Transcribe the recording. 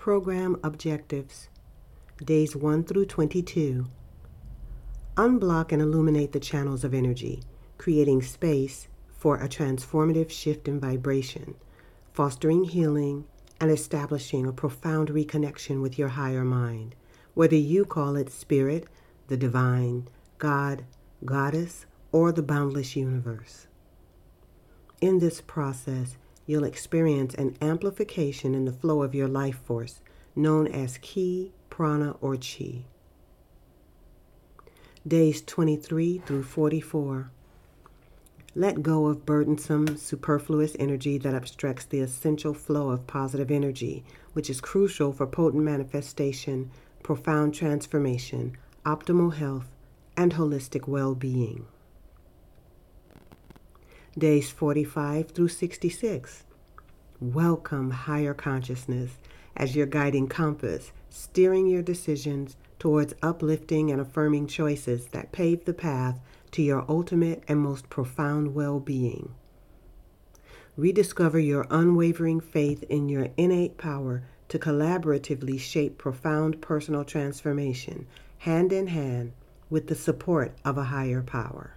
Program Objectives, Days 1 through 22. Unblock and illuminate the channels of energy, creating space for a transformative shift in vibration, fostering healing, and establishing a profound reconnection with your higher mind, whether you call it spirit, the divine, God, goddess, or the boundless universe. In this process, you'll experience an amplification in the flow of your life force, known as ki, prana, or chi. Days 23 through 44. Let go of burdensome, superfluous energy that obstructs the essential flow of positive energy, which is crucial for potent manifestation, profound transformation, optimal health, and holistic well-being. Days 45 through 66. Welcome higher consciousness as your guiding compass, steering your decisions towards uplifting and affirming choices that pave the path to your ultimate and most profound well-being. Rediscover your unwavering faith in your innate power to collaboratively shape profound personal transformation, hand in hand with the support of a higher power.